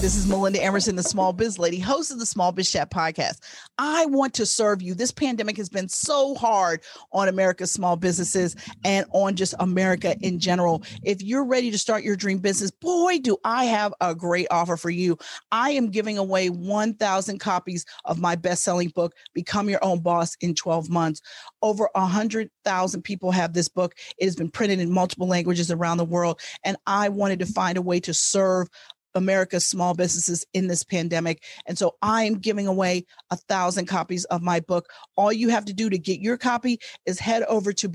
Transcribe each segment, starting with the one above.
this is Melinda Emerson, the Small Biz Lady, host of the Small Biz Chat podcast. I want to serve you. This pandemic has been so hard on America's small businesses and on just America in general. If you're ready to start your dream business, boy, do I have a great offer for you. I am giving away 1,000 copies of my best-selling book, Become Your Own Boss in 12 Months. Over 100,000 people have this book. It has been printed in multiple languages around the world, and I wanted to find a way to serve America's small businesses in this pandemic. And so I am giving away 1,000 copies of my book. All you have to do to get your copy is head over to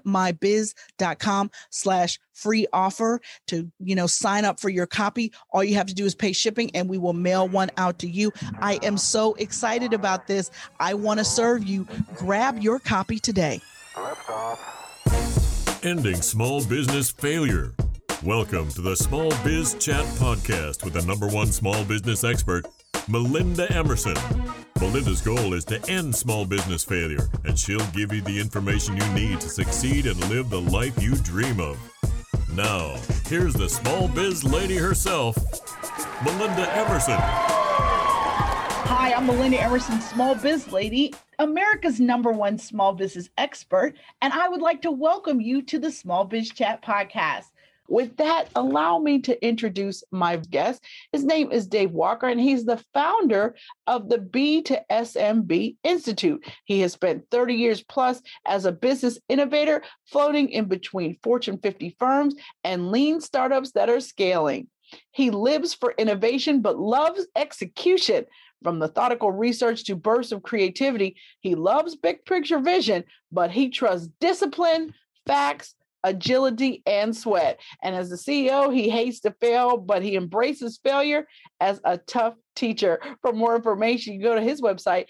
beginmybiz.com/free offer to, sign up for your copy. All you have to do is pay shipping and we will mail one out to you. I am so excited about this. I want to serve you. Grab your copy today. Ending small business failure. Welcome to the Small Biz Chat podcast with the #1 small business expert, Melinda Emerson. Melinda's goal is to end small business failure, and she'll give you the information you need to succeed and live the life you dream of. Now, here's the small biz lady herself, Melinda Emerson. Hi, I'm Melinda Emerson, Small Biz Lady, America's #1 small business expert, and I would like to welcome you to the Small Biz Chat podcast. With that, allow me to introduce my guest. His name is Dave Walker, and he's the founder of the B to SMB Institute. He has spent 30 years plus as a business innovator, floating in between Fortune 50 firms and lean startups that are scaling. He lives for innovation, but loves execution. From methodical research to bursts of creativity, he loves big picture vision, but he trusts discipline, facts, agility, and sweat. And as the CEO, he hates to fail, but he embraces failure as a tough teacher. For more information, you go to his website,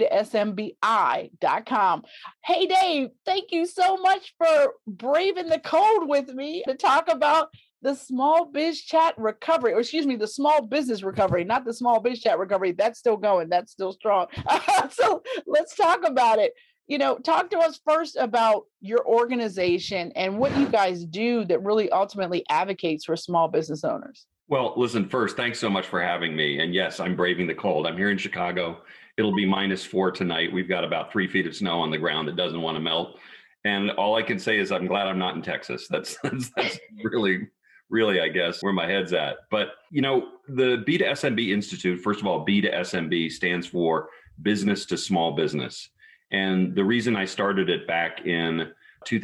b2smbi.com. Hey, Dave, thank you so much for braving the cold with me to talk about the Small Biz Chat recovery, the Small Business recovery, not the Small Biz Chat recovery. That's still going. That's still strong. So let's talk about it. Talk to us first about your organization and what you guys do that really ultimately advocates for small business owners. Well, listen, first, thanks so much for having me. And yes, I'm braving the cold. I'm here in Chicago. It'll be -4 tonight. We've got about 3 feet of snow on the ground that doesn't want to melt. And all I can say is I'm glad I'm not in Texas. That's really, I guess, where my head's at. But, the B to SMB Institute, first of all, B to SMB stands for business to small business. And the reason I started it back in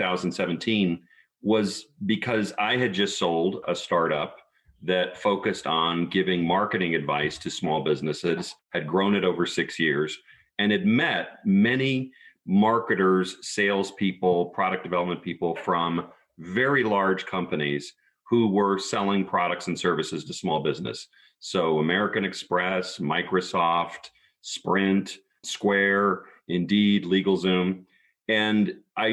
2017 was because I had just sold a startup that focused on giving marketing advice to small businesses, had grown it over 6 years, and had met many marketers, salespeople, product development people from very large companies who were selling products and services to small business. So American Express, Microsoft, Sprint, Square, Indeed, LegalZoom. And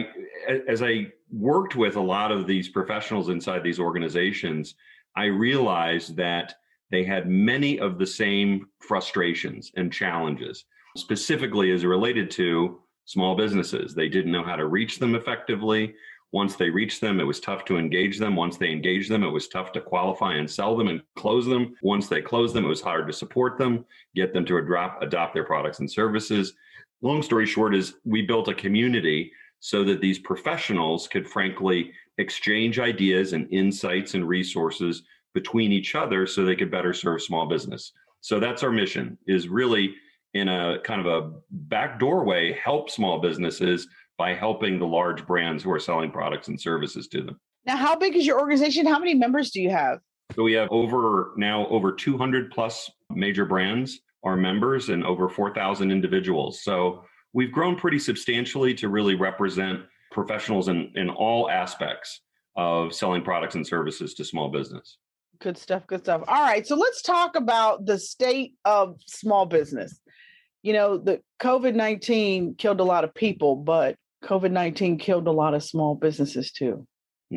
as I worked with a lot of these professionals inside these organizations, I realized that they had many of the same frustrations and challenges, specifically as related to small businesses. They didn't know how to reach them effectively. Once they reached them, it was tough to engage them. Once they engaged them, it was tough to qualify and sell them and close them. Once they closed them, it was hard to support them, get them to adopt their products and services. Long story short is we built a community so that these professionals could frankly exchange ideas and insights and resources between each other so they could better serve small business. So that's our mission, is really in a kind of a back doorway, help small businesses by helping the large brands who are selling products and services to them. Now, how big is your organization? How many members do you have? So we have over 200 plus major brands are members and over 4,000 individuals. So we've grown pretty substantially to really represent professionals in all aspects of selling products and services to small business. Good stuff. Good stuff. All right. So let's talk about the state of small business. The COVID-19 killed a lot of people, but COVID-19 killed a lot of small businesses too.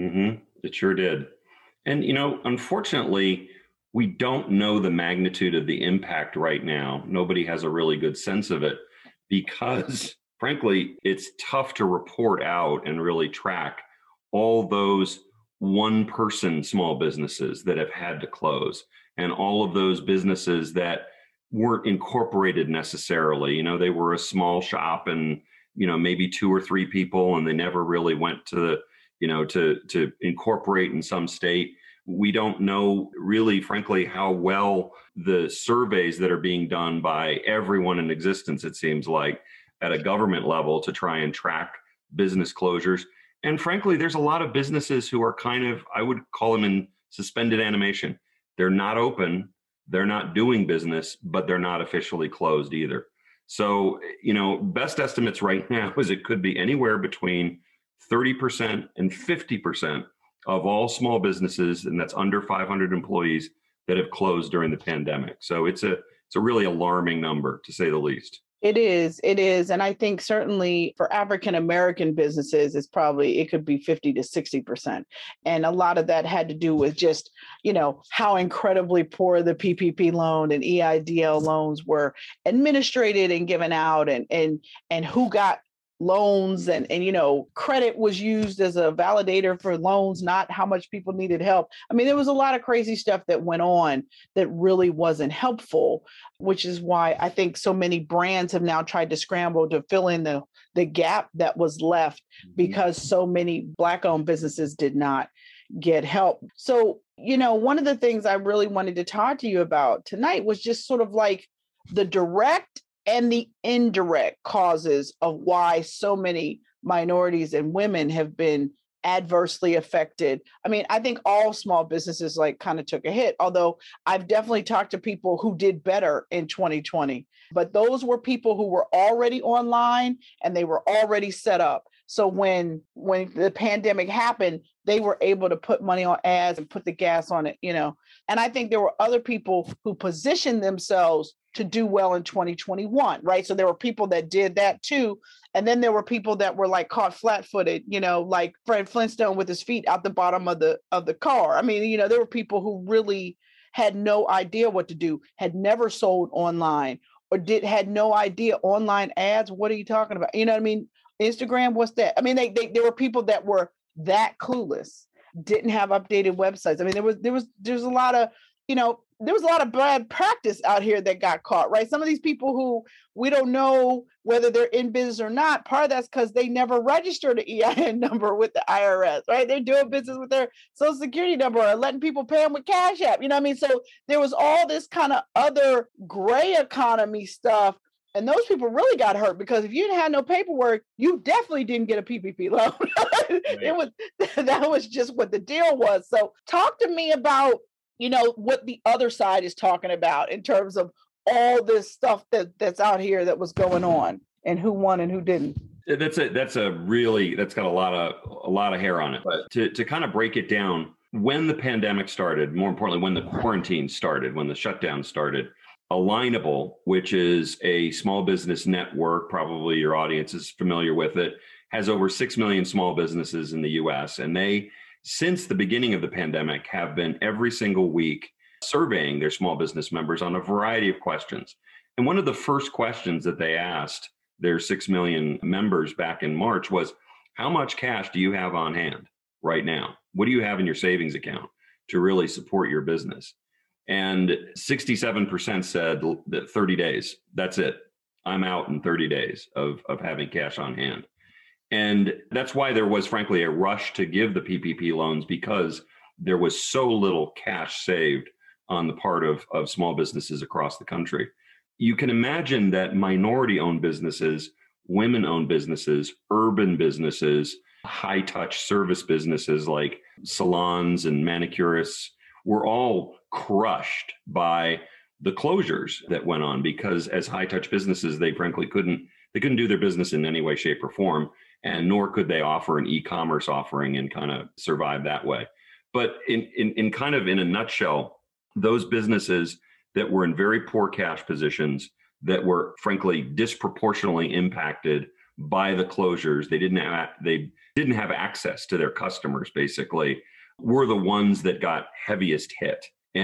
It sure did. And, unfortunately, we don't know the magnitude of the impact right now. Nobody has a really good sense of it because, frankly, it's tough to report out and really track all those one-person small businesses that have had to close. and all of those businesses that weren't incorporated necessarily. They were a small shop and, maybe 2 or 3 people, and they never really went to to incorporate in some state. We don't know really, frankly, how well the surveys that are being done by everyone in existence, it seems like, at a government level to try and track business closures. And frankly, there's a lot of businesses who are kind of, I would call them in suspended animation. They're not open, they're not doing business, but they're not officially closed either. So, best estimates right now is it could be anywhere between 30% and 50% of all small businesses, and that's under 500 employees, that have closed during the pandemic. So it's a really alarming number, to say the least. It is. And I think certainly for African-American businesses, it could be 50 to 60%. And a lot of that had to do with just, how incredibly poor the PPP loan and EIDL loans were administrated and given out, and who got loans and credit was used as a validator for loans, not how much people needed help. I mean, there was a lot of crazy stuff that went on that really wasn't helpful, which is why I think so many brands have now tried to scramble to fill in the gap that was left because so many Black-owned businesses did not get help. So, one of the things I really wanted to talk to you about tonight was just sort of like the direct and the indirect causes of why so many minorities and women have been adversely affected. I mean, I think all small businesses kind of took a hit, although I've definitely talked to people who did better in 2020. But those were people who were already online and they were already set up. So when the pandemic happened, they were able to put money on ads and put the gas on it, And I think there were other people who positioned themselves to do well in 2021, right? So there were people that did that too. And then there were people that were caught flat-footed, like Fred Flintstone with his feet out the bottom of the car. I mean, there were people who really had no idea what to do, had never sold online, or had no idea online ads. What are you talking about? You know what I mean? Instagram, what's that? I mean, there were people that were that clueless, didn't have updated websites. I mean, there's a lot of, there was a lot of bad practice out here that got caught, right? Some of these people who we don't know whether they're in business or not, part of that's because they never registered an EIN number with the IRS, right? They're doing business with their social security number or letting people pay them with Cash App, you know what I mean? So there was all this kind of other gray economy stuff. And those people really got hurt because if you didn't have no paperwork, you definitely didn't get a PPP loan. That was just what the deal was. So talk to me about what the other side is talking about in terms of all this stuff that's out here that was going on and who won and who didn't. That's got a lot of hair on it. But to kind of break it down, when the pandemic started, more importantly, when the quarantine started, when the shutdown started, Alignable, which is a small business network, probably your audience is familiar with it, has over 6 million small businesses in the US. And they, since the beginning of the pandemic, have been every single week surveying their small business members on a variety of questions. And one of the first questions that they asked their 6 million members back in March was, how much cash do you have on hand right now? What do you have in your savings account to really support your business? And 67% said that 30 days, that's it. I'm out in 30 days of having cash on hand. And that's why there was, frankly, a rush to give the PPP loans, because there was so little cash saved on the part of small businesses across the country. You can imagine that minority-owned businesses, women-owned businesses, urban businesses, high-touch service businesses like salons and manicurists were all crushed by the closures that went on, because as high-touch businesses, they frankly couldn't do their business in any way, shape, or form, and nor could they offer an e-commerce offering and kind of survive that way. But in kind of in a nutshell, those businesses that were in very poor cash positions, that were frankly disproportionately impacted by the closures, they didn't have access to their customers, basically, were the ones that got heaviest hit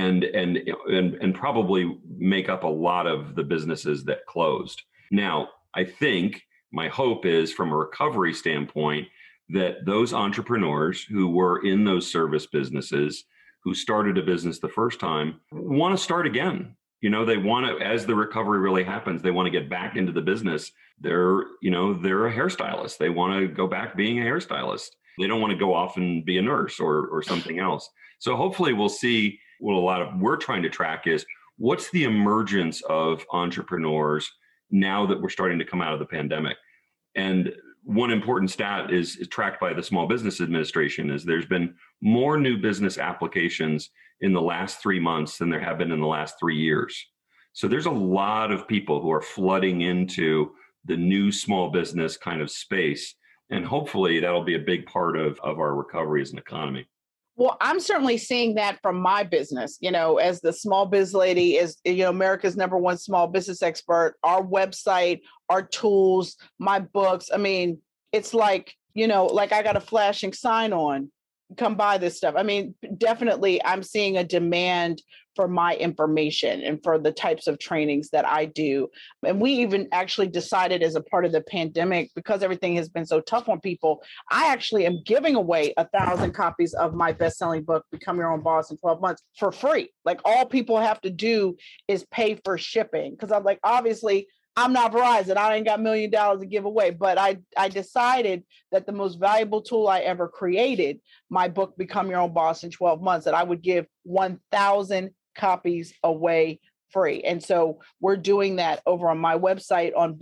and probably make up a lot of the businesses that closed. Now, I think my hope is, from a recovery standpoint, that those entrepreneurs who were in those service businesses, who started a business the first time want to start again. They want to, as the recovery really happens, they want to get back into the business. They're a hairstylist. They want to go back being a hairstylist. They don't want to go off and be a nurse or something else. So hopefully we'll see what we're trying to track is what's the emergence of entrepreneurs now that we're starting to come out of the pandemic. And one important stat is tracked by the Small Business Administration is there's been more new business applications in the last 3 months than there have been in the last 3 years. So there's a lot of people who are flooding into the new small business kind of space. And hopefully that'll be a big part of our recovery as an economy. Well, I'm certainly seeing that from my business, as the small biz lady is, America's #1 small business expert, our website, our tools, my books. I mean, it's like, like I got a flashing sign on, come buy this stuff. I mean, definitely I'm seeing a demand for my information and for the types of trainings that I do. And we even actually decided as a part of the pandemic, because everything has been so tough on people, I actually am giving away 1,000 copies of my best-selling book, Become Your Own Boss in 12 Months, for free. Like all people have to do is pay for shipping. Because I'm like, obviously, I'm not Verizon. I ain't got $1 million to give away. But I decided that the most valuable tool I ever created, my book, Become Your Own Boss in 12 Months, that I would give 1,000 copies away free. And so we're doing that over on my website on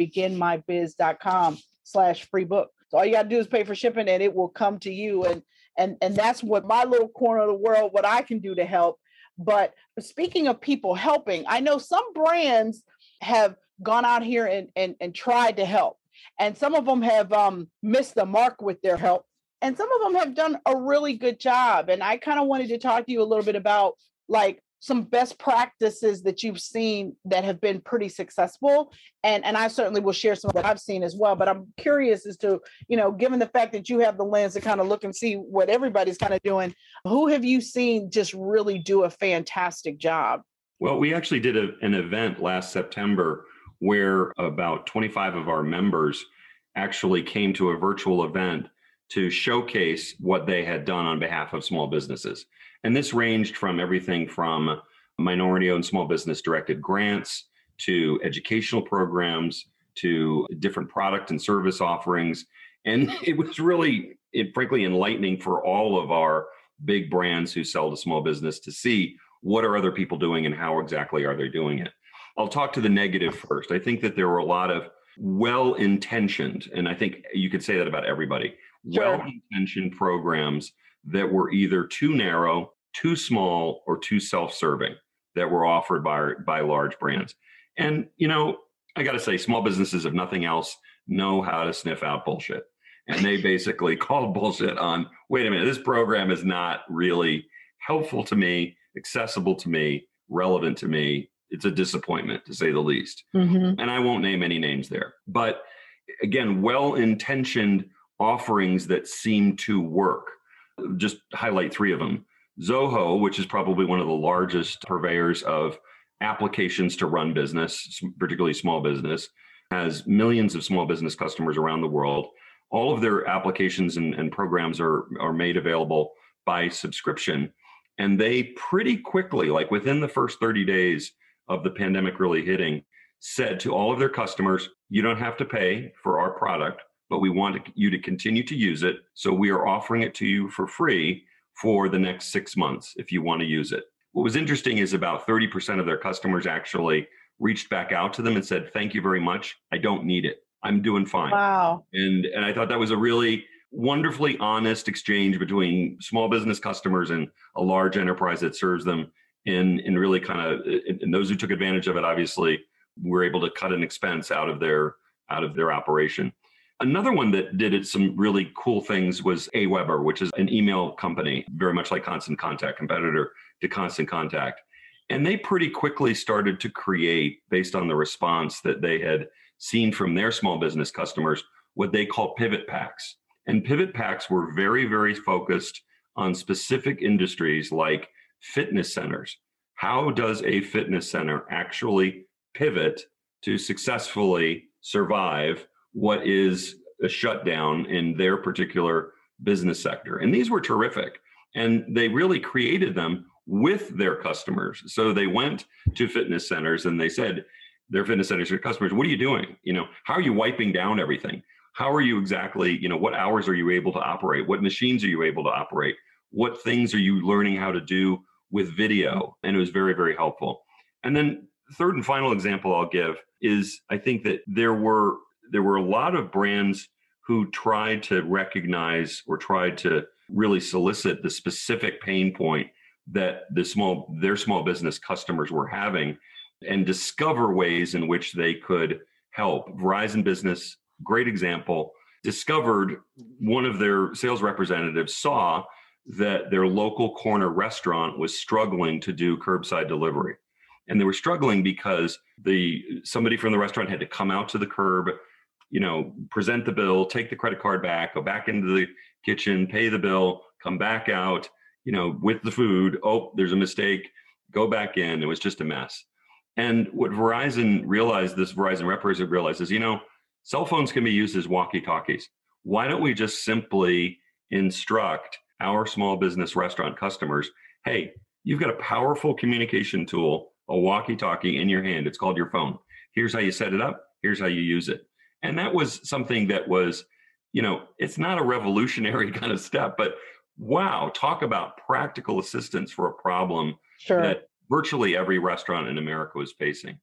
beginmybiz.com/free book. So all you got to do is pay for shipping and it will come to you. And that's what my little corner of the world, what I can do to help. But speaking of people helping, I know some brands have gone out here and tried to help. And some of them have missed the mark with their help. And some of them have done a really good job. And I kind of wanted to talk to you a little bit about like some best practices that you've seen that have been pretty successful. And I certainly will share some that I've seen as well. But I'm curious as to, given the fact that you have the lens to kind of look and see what everybody's kind of doing, who have you seen just really do a fantastic job? Well, we actually did an event last September where about 25 of our members actually came to a virtual event to showcase what they had done on behalf of small businesses. And this ranged from everything from minority-owned small business directed grants to educational programs to different product and service offerings. And it was really, frankly, enlightening for all of our big brands who sell to small business to see what are other people doing and how exactly are they doing it. I'll talk to the negative first. I think that there were a lot of well-intentioned, and I think you could say that about everybody, well-intentioned programs that were either too narrow, too small, or too self-serving that were offered by large brands. And, I got to say, small businesses, if nothing else, know how to sniff out bullshit. And they basically called bullshit on, wait a minute, this program is not really helpful to me, accessible to me, relevant to me. It's a disappointment, to say the least. Mm-hmm. And I won't name any names there. But again, well-intentioned offerings that seem to work. Just highlight 3 of them. Zoho, which is probably one of the largest purveyors of applications to run business, particularly small business, has millions of small business customers around the world. All of their applications and programs are made available by subscription. And they pretty quickly, like within the first 30 days of the pandemic really hitting, said to all of their customers, you don't have to pay for our product, but we want you to continue to use it. So we are offering it to you for free for the next 6 months if you want to use it. What was interesting is about 30% of their customers actually reached back out to them and said, thank you very much. I don't need it. I'm doing fine. Wow. And I thought that was a really wonderfully honest exchange between small business customers and a large enterprise that serves them in really kind of, and those who took advantage of it, obviously, were able to cut an expense out of their operation. Another one that did some really cool things was Aweber, which is an email company, very much like Constant Contact, competitor to Constant Contact. And they pretty quickly started to create, based on the response that they had seen from their small business customers, what they call pivot packs. And pivot packs were very, very focused on specific industries like fitness centers. How does a fitness center actually pivot to successfully survive what is a shutdown in their particular business sector? And these were terrific. And they really created them with their customers. So they went to fitness centers and they said, their fitness centers, their customers, what are you doing? How are you wiping down everything? How are you exactly, what hours are you able to operate? What machines are you able to operate? What things are you learning how to do with video? And it was very, very helpful. And then third and final example I'll give is I think that there were a lot of brands who tried to recognize or tried to really solicit the specific pain point that their small business customers were having and discover ways in which they could help. Verizon Business, great example, discovered one of their sales representatives saw that their local corner restaurant was struggling to do curbside delivery. And they were struggling because somebody from the restaurant had to come out to the curb, present the bill, take the credit card back, go back into the kitchen, pay the bill, come back out, with the food. Oh, there's a mistake. Go back in. It was just a mess. And what Verizon realized, this Verizon representative realized is, cell phones can be used as walkie-talkies. Why don't we just simply instruct our small business restaurant customers, hey, you've got a powerful communication tool, a walkie-talkie in your hand. It's called your phone. Here's how you set it up. Here's how you use it. And that was something that was, it's not a revolutionary kind of step, but wow, talk about practical assistance for a problem that virtually every restaurant in America was facing.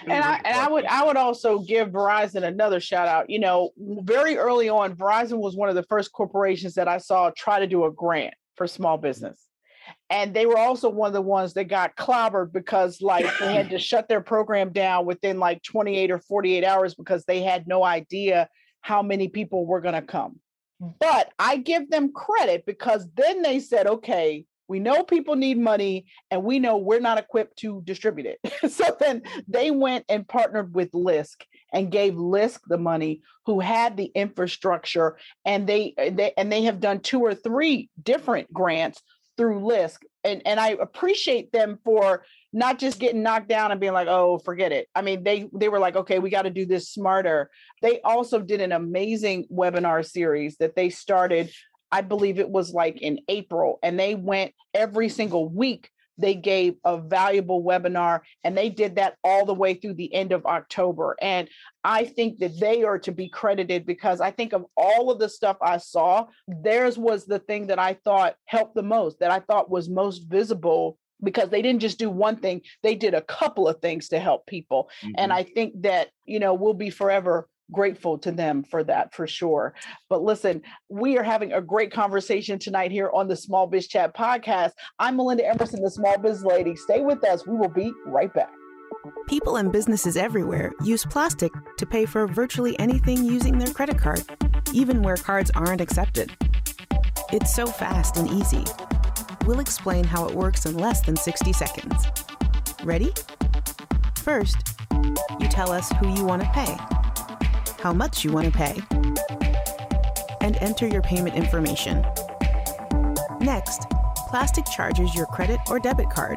I would also give Verizon another shout out. Very early on, Verizon was one of the first corporations that I saw try to do a grant for small business. And they were also one of the ones that got clobbered because they had to shut their program down within 28 or 48 hours because they had no idea how many people were going to come. But I give them credit because then they said, okay, we know people need money and we know we're not equipped to distribute it. So then they went and partnered with Lisk and gave Lisk the money, who had the infrastructure, and they have done 2 or 3 different grants through Lisk. And I appreciate them for not just getting knocked down and being like, oh, forget it. I mean, they were like, okay, we got to do this smarter. They also did an amazing webinar series that they started, I believe it was in April, and they went every single week. They gave a valuable webinar, and they did that all the way through the end of October. And I think that they are to be credited because I think of all of the stuff I saw, theirs was the thing that I thought helped the most, that I thought was most visible, because they didn't just do one thing. They did a couple of things to help people. Mm-hmm. And I think that, we'll be forever grateful to them for that, for sure. But listen, we are having a great conversation tonight here on the Small Biz Chat podcast. I'm Melinda Emerson, the Small Biz Lady. Stay with us. We will be right back. People and businesses everywhere use plastic to pay for virtually anything using their credit card, even where cards aren't accepted. It's so fast and easy. We'll explain how it works in less than 60 seconds. Ready? First, you tell us who you want to pay, how much you want to pay, and enter your payment information. Next, plastic charges your credit or debit card.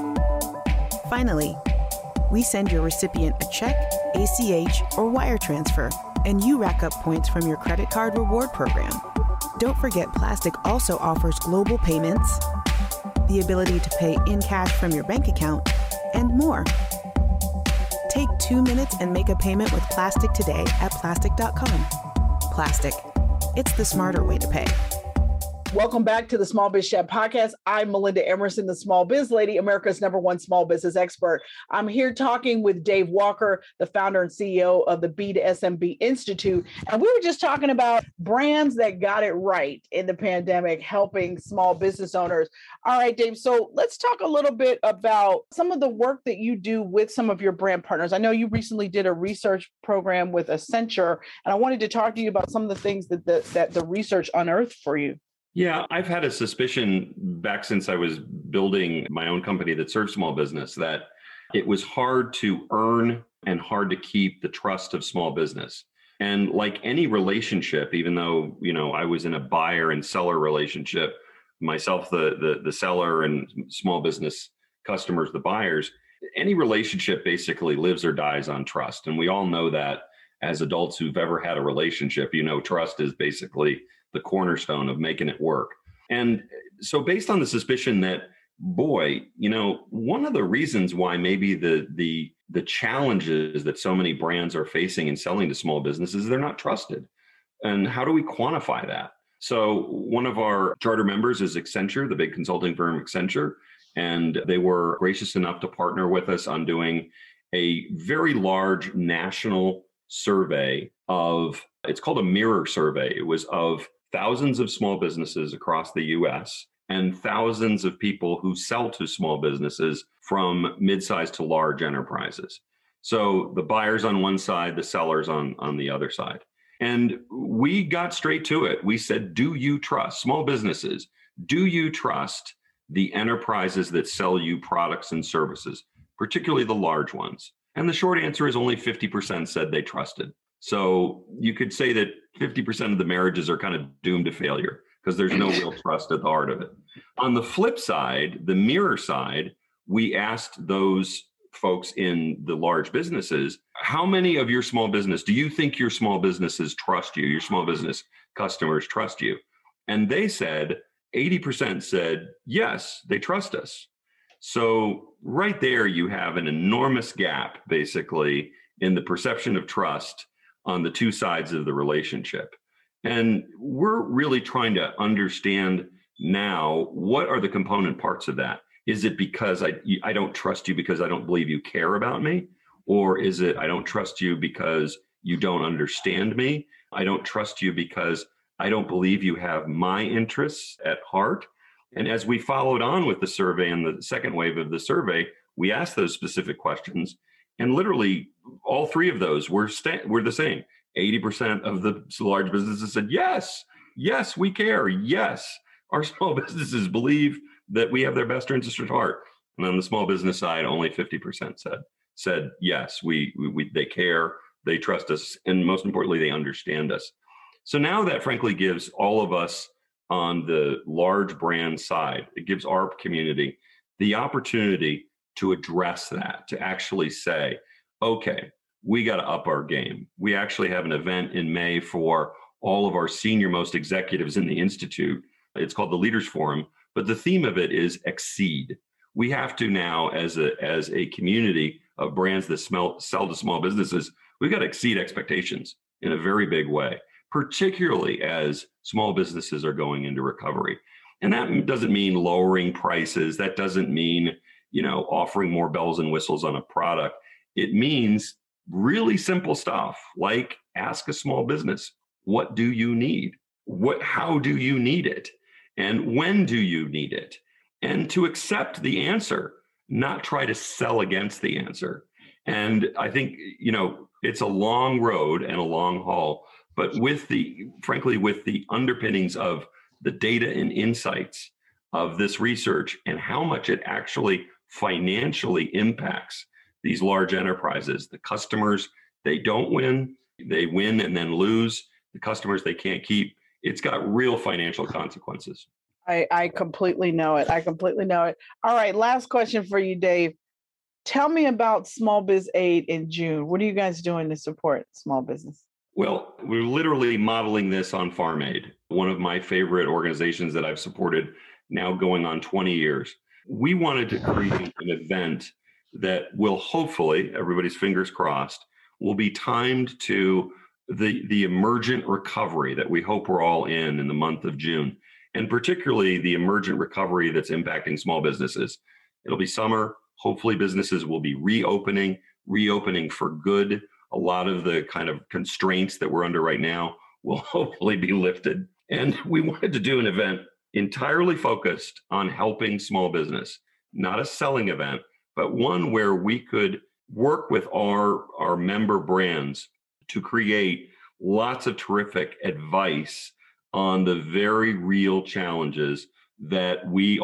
Finally, we send your recipient a check, ACH, or wire transfer, and you rack up points from your credit card reward program. Don't forget, plastic also offers global payments, the ability to pay in cash from your bank account, and more. Take 2 minutes and make a payment with Plastic today at plastic.com. Plastic. It's the smarter way to pay. Welcome back to the Small Biz Chat podcast. I'm Melinda Emerson, the Small Biz Lady, America's #1 small business expert. I'm here talking with Dave Walker, the founder and CEO of the B2SMB Institute. And we were just talking about brands that got it right in the pandemic, helping small business owners. All right, Dave. So let's talk a little bit about some of the work that you do with some of your brand partners. I know you recently did a research program with Accenture, and I wanted to talk to you about some of the things that the research unearthed for you. Yeah, I've had a suspicion back since I was building my own company that serves small business that it was hard to earn and hard to keep the trust of small business. And like any relationship, even though, I was in a buyer and seller relationship, myself, the seller, and small business customers, the buyers, any relationship basically lives or dies on trust. And we all know that as adults who've ever had a relationship, trust is basically the cornerstone of making it work. And so based on the suspicion that, boy, one of the reasons why maybe the challenges that so many brands are facing in selling to small businesses, they're not trusted. And how do we quantify that? So one of our charter members is Accenture, the big consulting firm Accenture, and they were gracious enough to partner with us on doing a very large national survey it's called a mirror survey. It was of thousands of small businesses across the US and thousands of people who sell to small businesses from mid-sized to large enterprises. So the buyers on one side, the sellers on the other side. And we got straight to it. We said, do you trust small businesses? Do you trust the enterprises that sell you products and services, particularly the large ones? And the short answer is only 50% said they trusted. So you could say that 50% of the marriages are kind of doomed to failure because there's no real trust at the heart of it. On the flip side, the mirror side, we asked those folks in the large businesses, how many of your small business, do you think your small businesses trust you, your small business customers trust you? And they said, 80% said, yes, they trust us. So right there, you have an enormous gap, basically, in the perception of trust on the two sides of the relationship. And we're really trying to understand now, what are the component parts of that? Is it because I don't trust you because I don't believe you care about me? Or is it I don't trust you because you don't understand me? I don't trust you because I don't believe you have my interests at heart? And as we followed on with the survey and the second wave of the survey, we asked those specific questions. And literally all three of those were the same. 80% of the large businesses said, yes, we care. Yes, our small businesses believe that we have their best interest at heart. And on the small business side, only 50% said yes, they care, they trust us, and most importantly, they understand us. So now that frankly gives all of us on the large brand side, it gives our community the opportunity to address that, to actually say, okay, we got to up our game. We actually have an event in May for all of our senior most executives in the Institute. It's called the Leaders Forum, but the theme of it is exceed. We have to now, as a community of brands that sell to small businesses, we've got to exceed expectations in a very big way, particularly as small businesses are going into recovery. And that doesn't mean lowering prices. That doesn't mean, offering more bells and whistles on a product. It means really simple stuff like ask a small business, what do you need? How do you need it? And when do you need it? And to accept the answer, not try to sell against the answer. And I think, it's a long road and a long haul, but frankly, with the underpinnings of the data and insights of this research and how much it actually financially impacts these large enterprises, the customers, they don't win, they win and then lose, the customers they can't keep. It's got real financial consequences. I completely know it. All right, last question for you, Dave. Tell me about Small Biz Aid in June. What are you guys doing to support small business? Well, we're literally modeling this on Farm Aid, one of my favorite organizations that I've supported now going on 20 years. We wanted to create an event that will hopefully, everybody's fingers crossed, will be timed to the emergent recovery that we hope we're all in the month of June, and particularly the emergent recovery that's impacting small businesses. It'll be summer. Hopefully businesses will be reopening for good. A lot of the kind of constraints that we're under right now will hopefully be lifted. And we wanted to do an event entirely focused on helping small business, not a selling event, but one where we could work with our member brands to create lots of terrific advice on the very real challenges that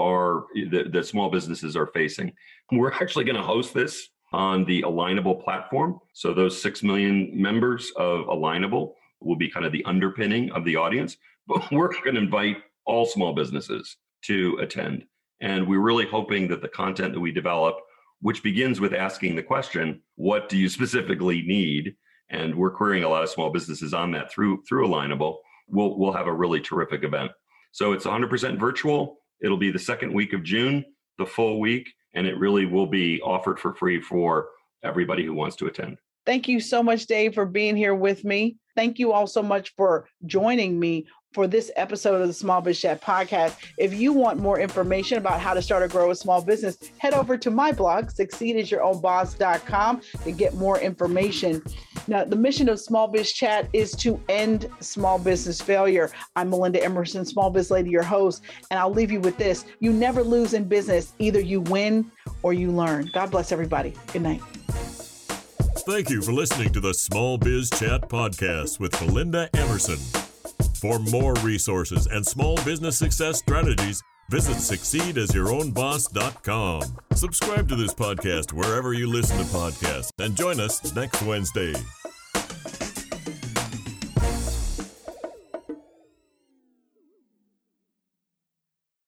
that small businesses are facing. We're actually going to host this on the Alignable platform. So those 6 million members of Alignable will be kind of the underpinning of the audience, but we're going to invite all small businesses to attend. And we're really hoping that the content that we develop, which begins with asking the question, what do you specifically need? And we're querying a lot of small businesses on that through Alignable. We'll have a really terrific event. So it's 100% virtual. It'll be the second week of June, the full week, and it really will be offered for free for everybody who wants to attend. Thank you so much, Dave, for being here with me. Thank you all so much for joining me for this episode of the Small Biz Chat podcast. If you want more information about how to start or grow a small business, head over to my blog, succeedasyourownboss.com, to get more information. Now, the mission of Small Biz Chat is to end small business failure. I'm Melinda Emerson, Small Biz Lady, your host, and I'll leave you with this. You never lose in business. Either you win or you learn. God bless everybody. Good night. Thank you for listening to the Small Biz Chat podcast with Melinda Emerson. For more resources and small business success strategies, visit succeedasyourownboss.com. Subscribe to this podcast wherever you listen to podcasts and join us next Wednesday.